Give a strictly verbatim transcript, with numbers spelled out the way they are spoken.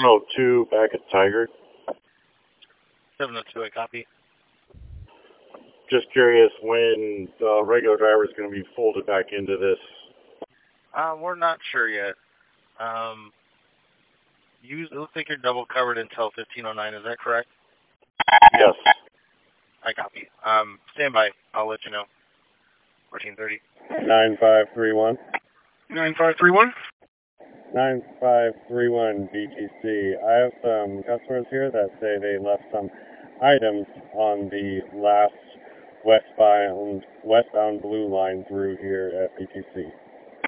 oh two back at Tiger. seven oh two, I copy. Just curious when the regular driver is going to be folded back into this. Uh, we're not sure yet. Um, you, it looks like you're double covered until fifteen oh nine, is that correct? Yes. I copy. Um, stand by. I'll let you know. fourteen thirty. nine five three one. nine five three one? nine five three one B T C. I have some customers here that say they left some items on the last westbound, westbound blue line through here at B T C.